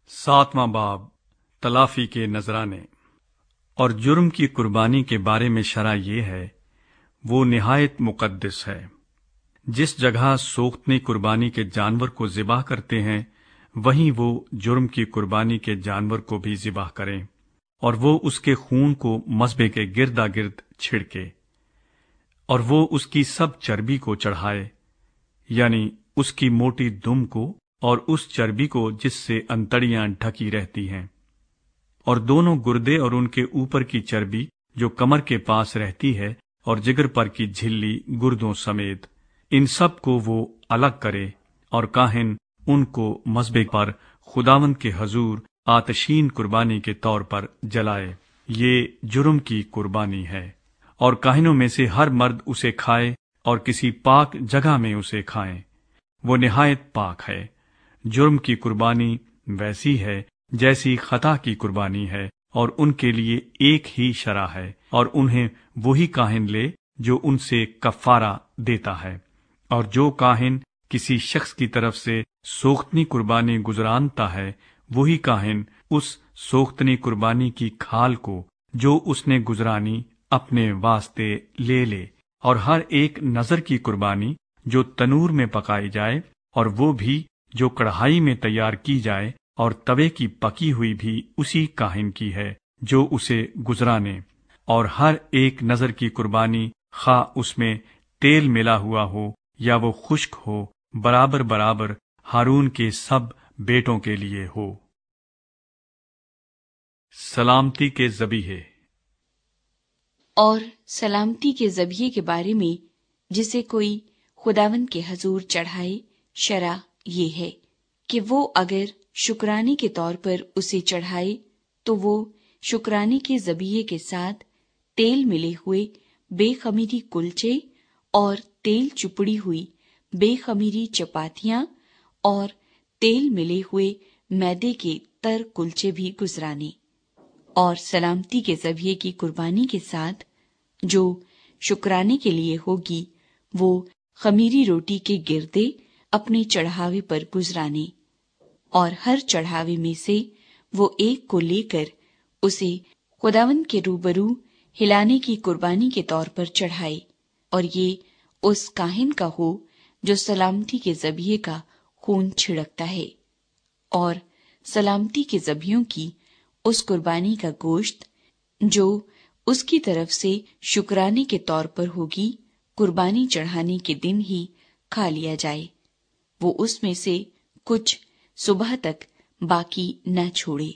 7واں باب تلافی کے نذرانے۔ اور جرم کی قربانی کے بارے میں شرع یہ ہے، وہ نہایت مقدس ہے۔ جس جگہ سوختنی قربانی کے جانور کو ذبح کرتے ہیں، وہیں وہ جرم کی قربانی کے جانور کو بھی ذبح کریں، اور وہ اس کے خون کو مذبح کے گردا گرد چھڑکے، اور وہ اس کی سب چربی کو چڑھائے، یعنی اس کی موٹی دم کو اور اس چربی کو جس سے انتڑیاں ڈھکی رہتی ہیں، اور دونوں گردے اور ان کے اوپر کی چربی جو کمر کے پاس رہتی ہے، اور جگر پر کی جھلی گردوں سمیت، ان سب کو وہ الگ کرے، اور کاہن ان کو مذبح پر خداوند کے حضور آتشین قربانی کے طور پر جلائے۔ یہ جرم کی قربانی ہے، اور کاہنوں میں سے ہر مرد اسے کھائے اور کسی پاک جگہ میں اسے کھائیں، وہ نہایت پاک ہے۔ جرم کی قربانی ویسی ہے جیسی خطا کی قربانی ہے، اور ان کے لیے ایک ہی شرع ہے، اور انہیں وہی کاہن لے جو ان سے کفارہ دیتا ہے۔ اور جو کاہن کسی شخص کی طرف سے سوختنی قربانی گزرانتا ہے، وہی کاہن اس سوختنی قربانی کی کھال کو جو اس نے گزرانی اپنے واسطے لے لے، اور ہر ایک نذر کی قربانی جو تنور میں پکائی جائے، اور وہ بھی جو کڑھائی میں تیار کی جائے، اور توے کی پکی ہوئی بھی اسی کاہن کی ہے جو اسے گزرانے۔ اور ہر ایک نذر کی قربانی، خواہ اس میں تیل ملا ہوا ہو یا وہ خشک ہو، برابر برابر ہارون کے سب بیٹوں کے لیے ہو۔ سلامتی کے ذبیحے۔ اور سلامتی کے ذبیحے کے بارے میں جسے کوئی خداوند کے حضور چڑھائے، شرع یہ ہے کہ وہ اگر شکرانے کے طور پر اسے چڑھائے تو وہ شکرانے کے ذبیحے کے ساتھ تیل ملے ہوئے بے خمیری کلچے اور تیل چپڑی ہوئی بے خمیری چپاتیاں اور تیل ملے ہوئے میدے کے تر کلچے بھی گزرانے۔ اور سلامتی کے ذبیحے کی قربانی کے ساتھ جو شکرانے کے لیے ہوگی، وہ خمیری روٹی کے گردے اپنے چڑھاوے پر گزرانے، اور ہر چڑھاوے میں سے وہ ایک کو لے کر اسے خداوند کے روبرو ہلانے کی قربانی کے طور پر چڑھائے، اور یہ اس کاہن کا ہو جو سلامتی کے ذبیحے کا خون چھڑکتا ہے۔ اور سلامتی کے ذبیحوں کی اس قربانی کا گوشت جو اس کی طرف سے شکرانے کے طور پر ہوگی، قربانی چڑھانے کے دن ہی کھا لیا جائے، وہ اس میں سے کچھ صبح تک باقی نہ چھوڑے۔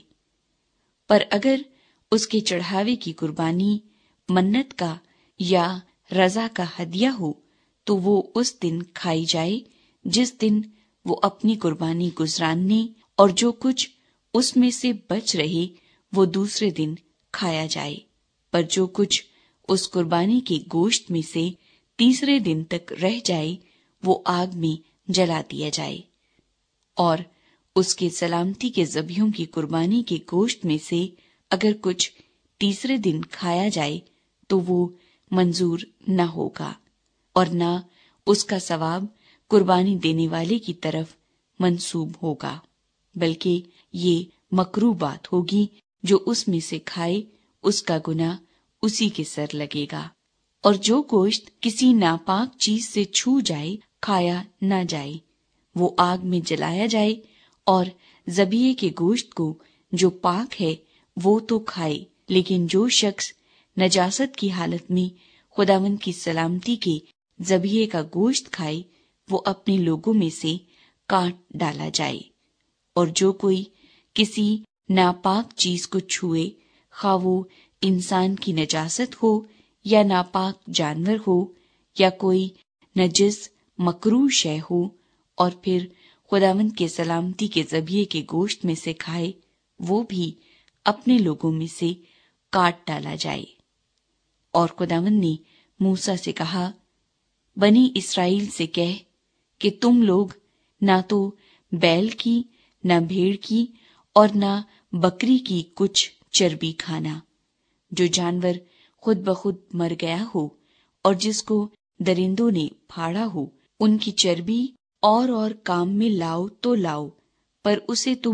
پر اگر اس کے چڑھاوے کی قربانی منت کا یا رضا کا ہدیہ ہو تو وہ اس دن کھائی جائے جس دن وہ اپنی قربانی گزراننے، اور جو کچھ اس میں سے بچ رہے وہ دوسرے دن کھایا جائے۔ پر جو کچھ اس قربانی کے گوشت میں سے تیسرے دن تک رہ جائے وہ آگ میں جلا دیا جائے۔ اور اس کے سلامتی کے ذبیحوں کی قربانی کے گوشت میں سے اگر کچھ تیسرے دن کھایا جائے تو وہ منظور نہ ہوگا، اور نہ اس کا ثواب قربانی دینے والے کی طرف منسوب ہوگا، بلکہ یہ مکروہ بات ہوگی، جو اس میں سے کھائے اس کا گناہ اسی کے سر لگے گا۔ اور جو گوشت کسی ناپاک چیز سے چھو جائے کھایا نہ جائے، وہ آگ میں جلایا جائے، اور ذبیحے کے گوشت کو جو پاک ہے وہ تو کھائے، لیکن جو شخص نجاست کی حالت میں خداوند کی سلامتی کے ذبیحے کا گوشت کھائے وہ اپنے لوگوں میں سے کاٹ ڈالا جائے۔ اور جو کوئی کسی ناپاک چیز کو چھوئے، خواہ وہ انسان کی نجاست ہو یا ناپاک جانور ہو یا کوئی نجس مکروہ شے ہو، اور پھر خداوند کے سلامتی کے ذبیحے کے گوشت میں سے کھائے، وہ بھی اپنے لوگوں میں سے کاٹ ڈالا جائے۔ اور خداوند نے موسیٰ سے کہا، بنی اسرائیل سے کہہ کہ تم لوگ نہ تو بیل کی، نہ بھیڑ کی اور نہ بکری کی کچھ چربی کھانا، جو جانور خود بخود مر گیا ہو اور جس کو درندوں نے پھاڑا ہو، ان کی چربی اور کام میں لاؤ تو لاؤ، پر اسے تم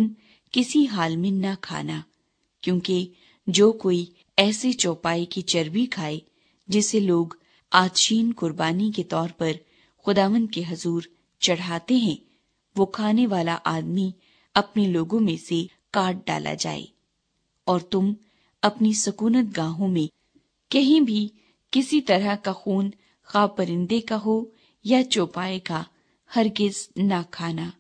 کسی حال میں نہ کھانا، کیونکہ جو کوئی ایسے چوپائے کی چربی کھائے جسے لوگ آتشین قربانی کے طور پر خداوند کے حضور چڑھاتے ہیں، وہ کھانے والا آدمی اپنے لوگوں میں سے کاٹ ڈالا جائے۔ اور تم اپنی سکونت گاہوں میں کہیں بھی کسی طرح کا خون، خواہ پرندے کا ہو یا چوپائے کا، ہرگز نہ کھانا۔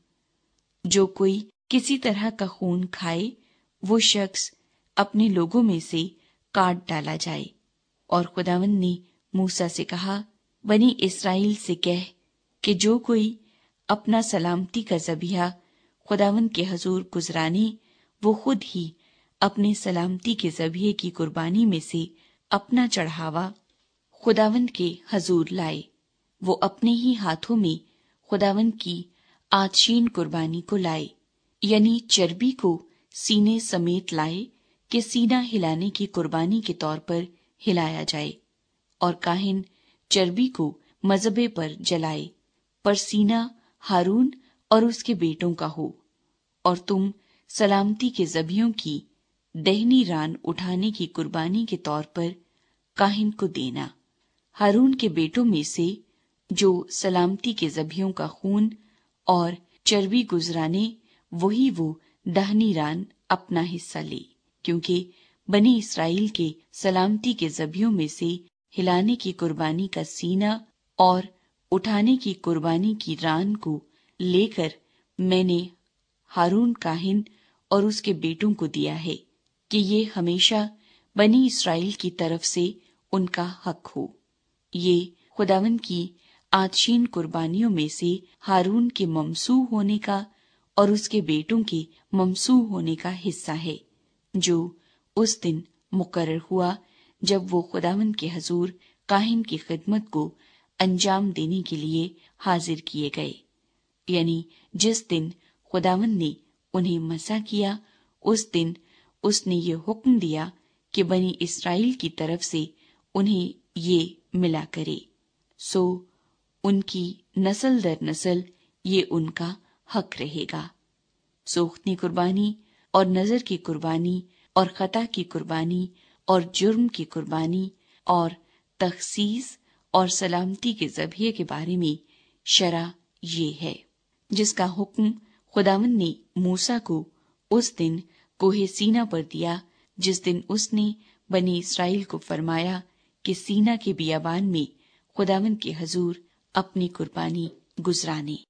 جو کوئی کسی طرح کا خون کھائے وہ شخص اپنے لوگوں میں سے کاٹ ڈالا جائے۔ اور خداوند نے موسیٰ سے کہا، بنی اسرائیل سے کہہ کہ جو کوئی اپنا سلامتی کا ذبیحہ خداوند کے حضور گزرانے، وہ خود ہی اپنے سلامتی کے ذبیحے کی قربانی میں سے اپنا چڑھاوا خداوند کے حضور لائے۔ وہ اپنے ہی ہاتھوں میں خداوند کی آتشین قربانی کو لائے، یعنی چربی کو سینے سمیت لائے کہ سینہ ہلانے کی قربانی کے طور پر ہلایا جائے، اور کاہن چربی کو مذبے پر جلائے، پر سینہ ہارون اور اس کے بیٹوں کا ہو۔ اور تم سلامتی کے ذبیحوں کی دہنی ران اٹھانے کی قربانی کے طور پر کاہن کو دینا۔ ہارون کے بیٹوں میں سے جو سلامتی کے ذبیحوں کا خون اور چربی گزرانے، وہی وہ دہنی ران اپنا حصہ لے، کیونکہ بنی اسرائیل کے سلامتی کے ذبیحوں میں سے ہلانے کی قربانی کا سینہ اور اٹھانے کی قربانی کی ران کو لے کر میں نے ہارون کاہن اور اس کے بیٹوں کو دیا ہے کہ یہ ہمیشہ بنی اسرائیل کی طرف سے ان کا حق ہو۔ یہ خداوند کی آتشین قربانیوں میں سے ہارون کے ممسوح ہونے کا اور اس کے بیٹوں کے ممسوح ہونے کا حصہ ہے، جو اس دن مقرر ہوا جب وہ خداوند کے حضور کاہن کی خدمت کو انجام دینے کے لیے حاضر کیے گئے، یعنی جس دن خداوند نے انہیں مسح کیا، اس دن اس نے یہ حکم دیا کہ بنی اسرائیل کی طرف سے انہیں یہ ملا کرے، سو ان کی نسل در نسل یہ ان کا حق رہے گا۔ سوختنی قربانی اور نذر کی قربانی اور خطا کی قربانی اور جرم کی قربانی اور تخصیص اور سلامتی کے ذبیحے کے بارے میں شرع یہ ہے، جس کا حکم خداوند نے موسیٰ کو اس دن کوہ سینا پر دیا، جس دن اس نے بنی اسرائیل کو فرمایا کہ سینا کے بیابان میں خداوند کے حضور اپنی قربانی گزرانے۔